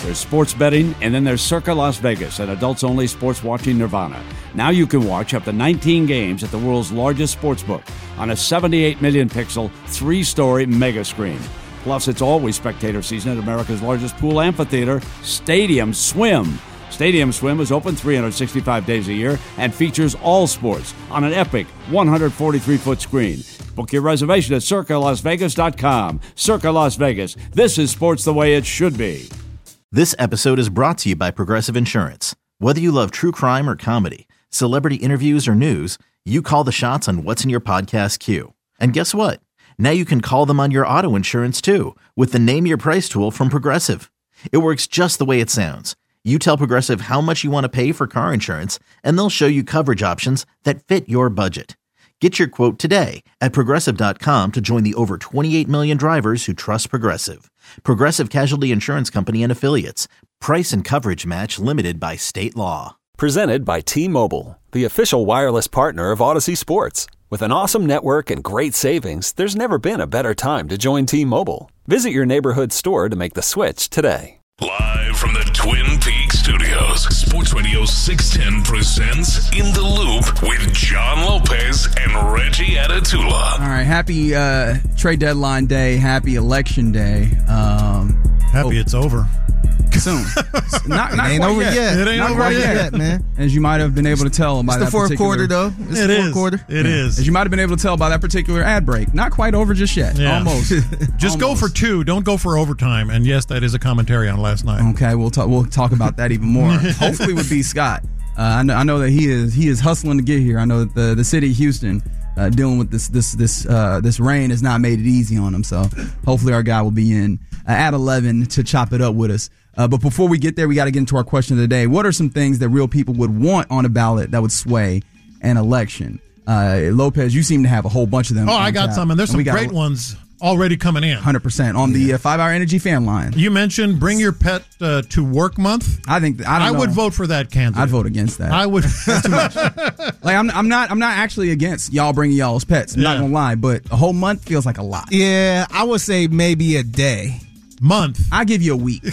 There's sports betting, and then there's Circa Las Vegas, an adults-only sports watching nirvana. Now you can watch up to 19 games at the world's largest sportsbook on a 78 million pixel, 3-story mega screen. Plus, it's always spectator season at America's largest pool amphitheater, Stadium Swim. Stadium Swim is open 365 days a year and features all sports on an epic 143-foot screen. Book your reservation at CircaLasVegas.com. Circa Las Vegas. This is sports the way it should be. This episode is brought to you by Progressive Insurance. Whether you love true crime or comedy, celebrity interviews or news, you call the shots on what's in your podcast queue. And guess what? Now you can call them on your auto insurance too with the Name Your Price tool from Progressive. It works just the way it sounds. You tell Progressive how much you want to pay for car insurance, and they'll show you coverage options that fit your budget. Get your quote today at Progressive.com to join the over 28 million drivers who trust Progressive. Progressive Casualty Insurance Company and Affiliates. Price and coverage match limited by state law. Presented by T-Mobile, the official wireless partner of Odyssey Sports. With an awesome network and great savings, there's never been a better time to join T-Mobile. Visit your neighborhood store to make the switch today. Live from the Twin Peaks studios, Sports Radio 610 presents In the Loop with John Lopez and Reggie Atatula. All right, happy trade deadline day, happy election day. Happy it's over. Soon. Not ain't quite over yet. It ain't not over quite yet, man. As you might have been able to tell by It's that the fourth particular quarter, though. It's It the is. fourth quarter. It is. As you might have been able to tell by that particular ad break, not quite over just yet. Yeah. Almost. Just go for two. Don't go for overtime. And yes, that is a commentary on last night. Okay, we'll talk about that even more. Hopefully with B. Scott. I know that he is hustling to get here. I know that the city of Houston dealing with this rain has not made it easy on him. So hopefully our guy will be in at 11 to chop it up with us. But before we get there, we got to get into our question of the day. What are some things that real people would want on a ballot that would sway an election? Lopez, you seem to have a whole bunch of them. Oh, I got some, and there's some great ones already coming in. 100% on the 5-Hour Energy fan line. You mentioned Bring Your Pet to Work Month. I would vote for that candidate. I'd vote against that. I would. That's too much. Like I'm not actually against y'all bringing y'all's pets. I'm not gonna lie, but a whole month feels like a lot. Yeah, I would say maybe a day. Month. I give you a week.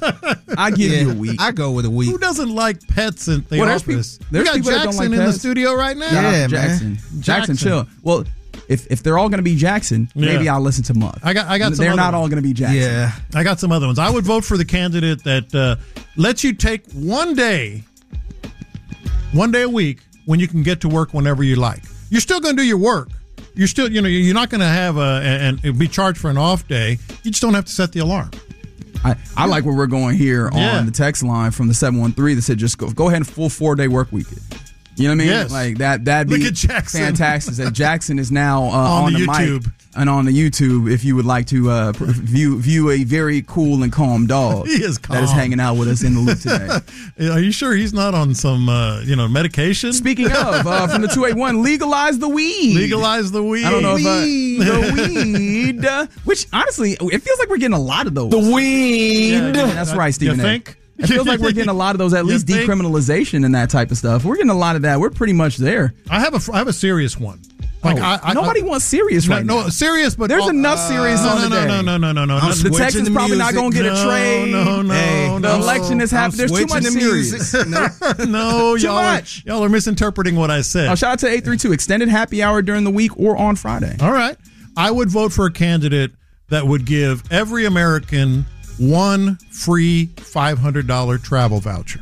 I give you a week. I go with a week. Who doesn't like pets in the office? There's we got people that don't Jackson like in pets. the studio right now. Yeah, Jackson, chill. Well, if they're all going to be Jackson, maybe I'll listen to Muff. I got some. They're not all going to be Jackson. Yeah, I got some other ones. I would vote for the candidate that lets you take one day a week when you can get to work whenever you like. You're still going to do your work. You're still, you're not going to have and be charged for an off day. You just don't have to set the alarm. I like where we're going here on the text line from the 713 that said just go ahead and full 4-day work week. You know what I mean? Yes. Like that'd be fantastic. That Jackson is now on the YouTube. mic and on the YouTube. If you would like to view a very cool and calm dog he is calm. that is hanging out with us in the loop today. Are you sure he's not on some medication? Speaking of, from the 281, legalize the weed. Legalize the weed. I don't know if the weed, which honestly, it feels like we're getting a lot of those. the weed. Yeah, that's right, Stephen. You think? It feels like we're getting a lot of those, at least decriminalization and that type of stuff. We're getting a lot of that. We're pretty much there. I have a serious one. Like nobody wants serious right now. No, serious, but there's enough serious on the day. No. The Texans probably not going to get a trade. The election is happening. There's too much serious. No, Too much. Y'all are misinterpreting what I said. Oh, shout out to 832 extended happy hour during the week or on Friday. All right. I would vote for a candidate that would give every American one free $500 travel voucher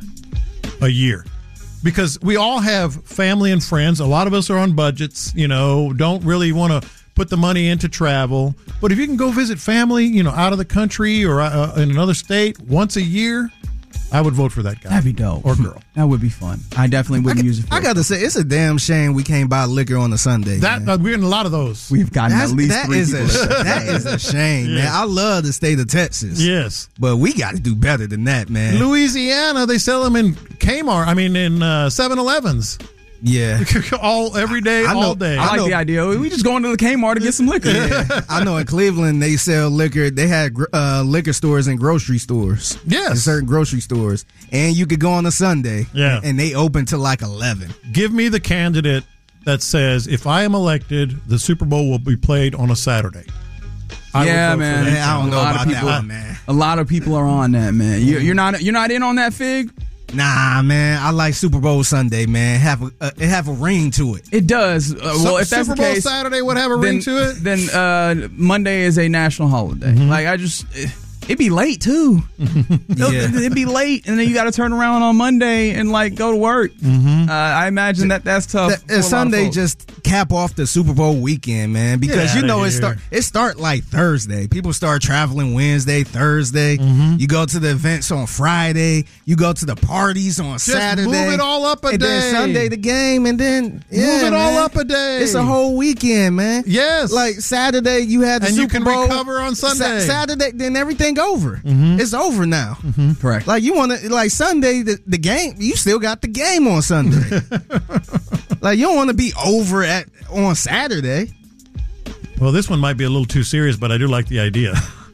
a year. Because we all have family and friends. A lot of us are on budgets, don't really want to put the money into travel. But if you can go visit family, out of the country or in another state once a year, I would vote for that guy. That'd be dope. Or girl. That would be fun. I definitely wouldn't use it for I got to say, it's a damn shame we can't buy liquor on a Sunday. We're in a lot of those. We've gotten at least that 3 is people. that is a shame, man. I love the state of Texas. Yes. But we got to do better than that, man. Louisiana, they sell them in Kmart. In 7-Elevens. Yeah. Every day, all day. I like the idea. We just go into the Kmart to get some liquor. Yeah. I know in Cleveland they sell liquor. They had liquor stores and grocery stores. Yes. In certain grocery stores. And you could go on a Sunday. Yeah. And they open till like 11. Give me the candidate that says, if I am elected, the Super Bowl will be played on a Saturday. Yeah, man. I don't know about that one, man. A lot of people are on that, man. You're not in on that, Fig? Nah, man. I like Super Bowl Sunday, man. It have a ring to it. It does. Well, if that's Super the Bowl case, Saturday would have a ring to it. Then Monday is a national holiday. Like it'd be late too. It'd be late, and then you got to turn around on Monday and like go to work. I imagine that's tough. Sunday just cap off the Super Bowl weekend, man, because it start like Thursday. People start traveling Wednesday, Thursday. You go to the events on Friday. You go to the parties on Saturday. Move it all up a and day. Then Sunday the game, and then move it all up a day. It's a whole weekend, man. Yes, like Saturday you had the and Super Bowl. You can recover on Sunday. Saturday, then everything over. It's over now. Correct. Like you want to like Sunday the game. You still got the game on Sunday. Like you don't want to be over on Saturday. Well, this one might be a little too serious, but I do like the idea.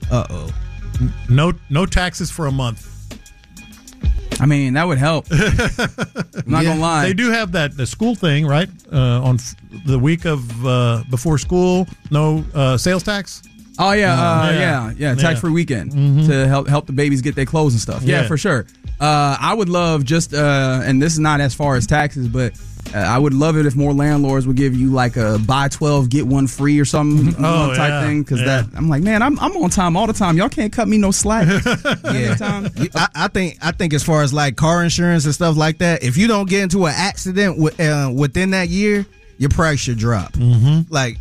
No taxes for a month. I mean, that would help. I'm not gonna lie. They do have the school thing, right? On the week of before school, no sales tax. Oh yeah, tax-free weekend to help the babies get their clothes and stuff. Yeah, for sure. I would love and this is not as far as taxes, but I would love it if more landlords would give you like a buy 12 get one free or something type thing. Because I'm like, man, I'm on time all the time. Y'all can't cut me no slack. I think as far as like car insurance and stuff like that, if you don't get into an accident within that year, your price should drop. Like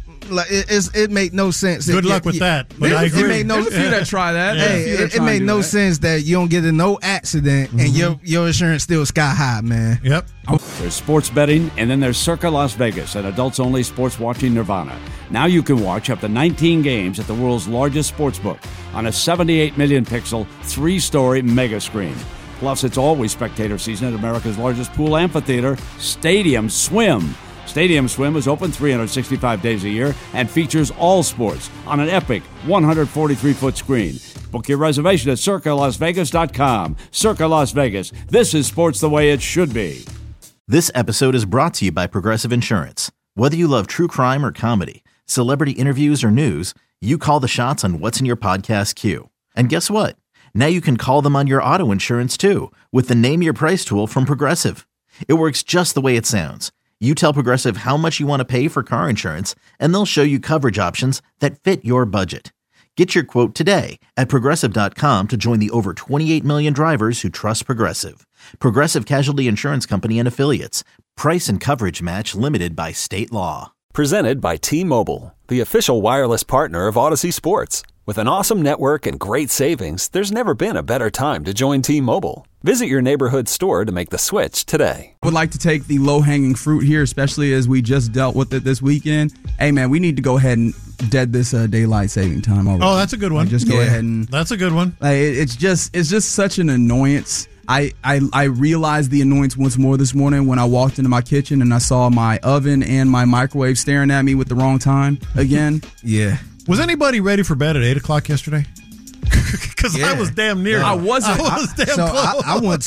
it made no sense. Good luck with that. But I agree. It made no There's a few that try that. Hey, it made no sense that you don't get in no accident and your insurance still sky high, man. Yep. There's sports betting, and then there's Circa Las Vegas, an adults-only sports watching nirvana. Now you can watch up to 19 games at the world's largest sports book on a 78 million pixel, 3-story mega screen. Plus, it's always spectator season at America's largest pool amphitheater, Stadium Swim. Stadium Swim is open 365 days a year and features all sports on an epic 143-foot screen. Book your reservation at CircaLasVegas.com. Circa Las Vegas. This is sports the way it should be. This episode is brought to you by Progressive Insurance. Whether you love true crime or comedy, celebrity interviews or news, you call the shots on what's in your podcast queue. And guess what? Now you can call them on your auto insurance too with the Name Your Price tool from Progressive. It works just the way it sounds. You tell Progressive how much you want to pay for car insurance, and they'll show you coverage options that fit your budget. Get your quote today at Progressive.com to join the over 28 million drivers who trust Progressive. Progressive Casualty Insurance Company and Affiliates. Price and coverage match limited by state law. Presented by T-Mobile, the official wireless partner of Odyssey Sports. With an awesome network and great savings, there's never been a better time to join T-Mobile. Visit your neighborhood store to make the switch today. I would like to take the low-hanging fruit here, especially as we just dealt with it this weekend. Hey, man, we need to go ahead and dead this daylight saving time already. Oh, that's a good one. Just go ahead and... That's a good one. It's just such an annoyance. I realized the annoyance once more this morning when I walked into my kitchen and I saw my oven and my microwave staring at me with the wrong time again. Yeah. Was anybody ready for bed at 8 o'clock yesterday? Because I was damn near. I wasn't. I was damn so close.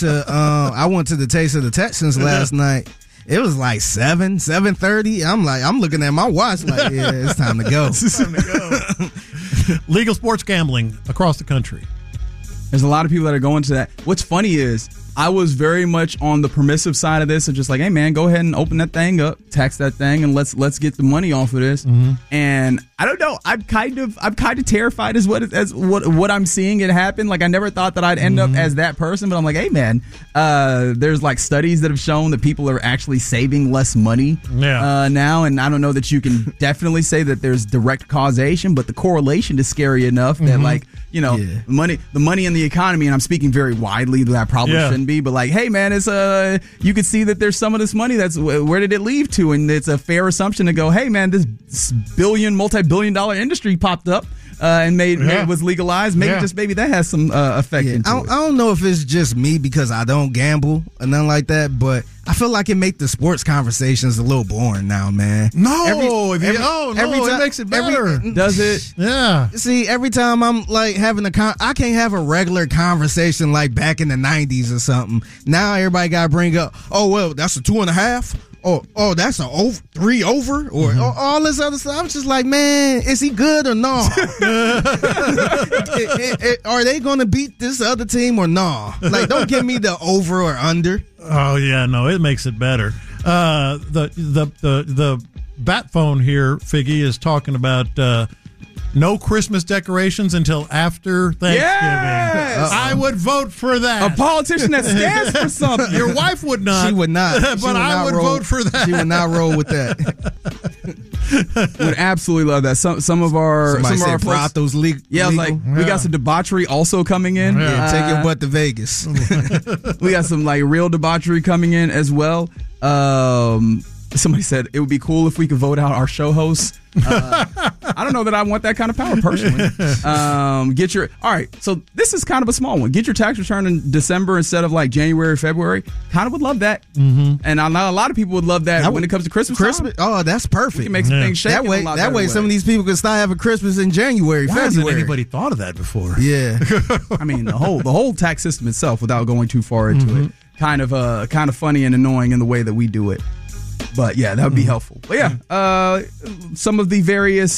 I went to the Taste of the Texans last night. It was like 7:30. I'm looking at my watch like, yeah, it's time to go. It's time to go. Legal sports gambling across the country. There's a lot of people that are going to that. What's funny is I was very much on the permissive side of this, and just like, hey man, go ahead and open that thing up, tax that thing, and let's get the money off of this. And I don't know, I'm kind of terrified as what I'm seeing it happen. Like I never thought that I'd end up as that person, but I'm like, hey man, there's like studies that have shown that people are actually saving less money now, and I don't know that you can definitely say that there's direct causation, but the correlation is scary enough that like, you know, the money in the economy, and I'm speaking very widely that I probably shouldn't be, but like, hey man, it's you could see that there's some of this money that's where did it leave to, and it's a fair assumption to go, hey man, this multi-billion-dollar industry popped up and was legalized. Maybe that has some effect into it. I don't know if it's just me because I don't gamble or nothing like that, but I feel like it makes the sports conversations a little boring now, man. It makes it better. Does it? Yeah. See, every time I'm like having I can't have a regular conversation like back in the 90s or something. Now everybody got to bring up, oh, well, that's a 2.5. oh, that's a 3 over or all this other stuff. I was just like, man, is he good or no? Are they going to beat this other team or no? Like, don't give me the over or under. Oh yeah, no, it makes it better. The bat phone here, Figgy, is talking about no Christmas decorations until after Thanksgiving. Yes! I would vote for that. A politician that stands for something. Your wife would not. She would not. But I would vote for that. She would not roll with that. Would absolutely love that. Some of our brothels legal. Yeah, like we got some debauchery also coming in. Yeah, take your butt to Vegas. We got some like real debauchery coming in as well. Somebody said it would be cool if we could vote out our show hosts. I don't know that I want that kind of power personally. All right. So this is kind of a small one. Get your tax return in December instead of like January, February. Kind of would love that. Mm-hmm. And I know a lot of people would love that when it comes to Christmas. Oh, that's perfect. We can make some things shake. That way, some of these people can start having Christmas in January, Why February. hasn't anybody thought of that before? Yeah. I mean, the whole tax system itself, without going too far into it, kind of funny and annoying in the way that we do it. But yeah, that would be helpful. But yeah, some of the various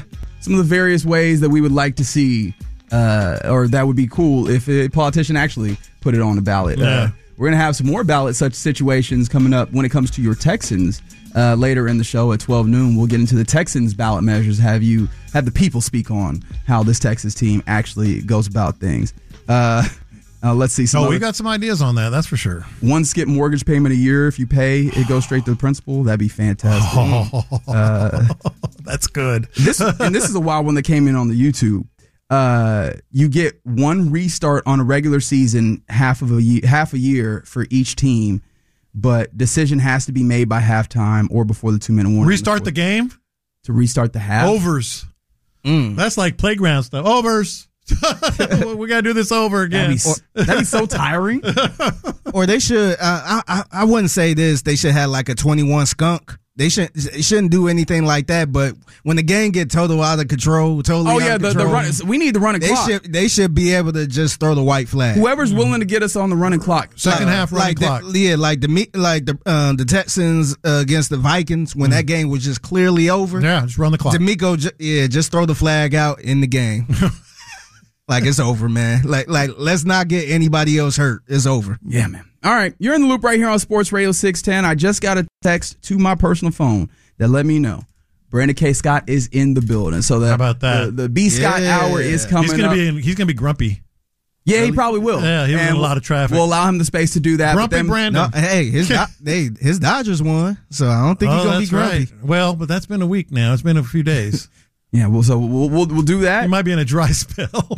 ways that we would like to see, or that would be cool if a politician actually put it on the ballot. Yeah. We're gonna have some more ballot such situations coming up when it comes to your Texans later in the show at 12 noon. We'll get into the Texans ballot measures. Have the people speak on how this Texas team actually goes about things. Let's see. We got some ideas on that. That's for sure. One skip mortgage payment a year. If you pay, it goes straight to the principal. That'd be fantastic. That's good. This is a wild one that came in on the YouTube. You get one restart on a regular season, half a year for each team, but decision has to be made by halftime or before the 2-minute warning. Restart the game? To restart the half? Overs. That's like playground stuff. Overs. We got to do this over again. That'd be so tiring. Or they should, I wouldn't say this, they should have like a 21 skunk. They shouldn't do anything like that, but when the game get total out of control, the run, we need the running clock. They should be able to just throw the white flag. Whoever's willing to get us on the running clock. Second half running clock. The Texans against the Vikings when that game was just clearly over. Yeah, just run the clock. D'Amico, just throw the flag out in the game. Like, it's over, man. Like, let's not get anybody else hurt. It's over. Yeah, man. All right. You're in the loop right here on Sports Radio 610. I just got a text to my personal phone that let me know Brandon K. Scott is in the building. So how about that? The B. Scott hour is coming up. He's going to be grumpy. Yeah, really? He probably will. Yeah, he'll have a lot of traffic. We'll allow him the space to do that. Grumpy Brandon. No, hey, his Dodgers won, so I don't think he's going to be grumpy. Right. Well, but that's been a week now. It's been a few days. Yeah, we'll do that. He might be in a dry spell.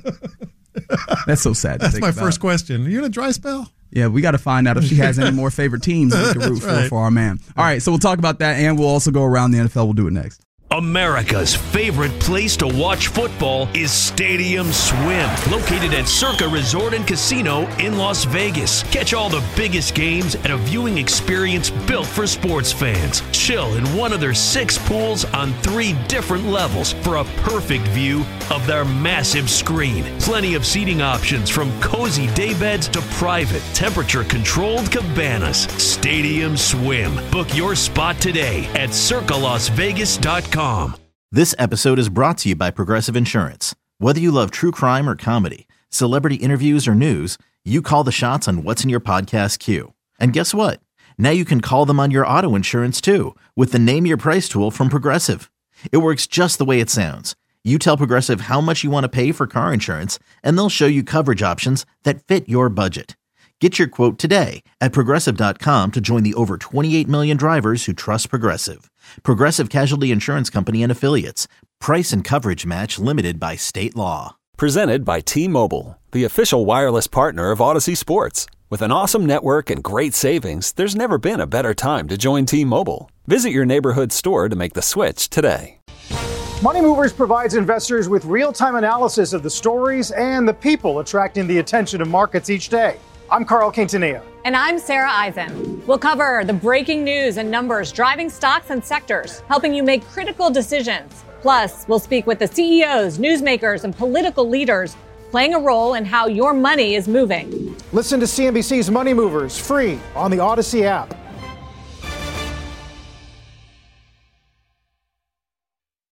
That's so sad. That's my first question. Are you in a dry spell? Yeah, we got to find out if she has any more favorite teams that we can root for our man. All right, so we'll talk about that, and we'll also go around the NFL. We'll do it next. America's favorite place to watch football is Stadium Swim, located at Circa Resort and Casino in Las Vegas. Catch all the biggest games at a viewing experience built for sports fans. Chill in one of their 6 pools on 3 different levels for a perfect view of their massive screen. Plenty of seating options from cozy daybeds to private, temperature-controlled cabanas. Stadium Swim. Book your spot today at circalasvegas.com. This episode is brought to you by Progressive Insurance. Whether you love true crime or comedy, celebrity interviews or news, you call the shots on what's in your podcast queue. And guess what? Now you can call them on your auto insurance too with the Name Your Price tool from Progressive. It works just the way it sounds. You tell Progressive how much you want to pay for car insurance, and they'll show you coverage options that fit your budget. Get your quote today at Progressive.com to join the over 28 million drivers who trust Progressive. Progressive Casualty Insurance Company and Affiliates. Price and coverage match limited by state law. Presented by T-Mobile, the official wireless partner of Odyssey Sports. With an awesome network and great savings, there's never been a better time to join T-Mobile. Visit your neighborhood store to make the switch today. Money Movers provides investors with real-time analysis of the stories and the people attracting the attention of markets each day. I'm Carl Quintanilla. And I'm Sarah Eisen. We'll cover the breaking news and numbers driving stocks and sectors, helping you make critical decisions. Plus, we'll speak with the CEOs, newsmakers, and political leaders playing a role in how your money is moving. Listen to CNBC's Money Movers free on the Odyssey app.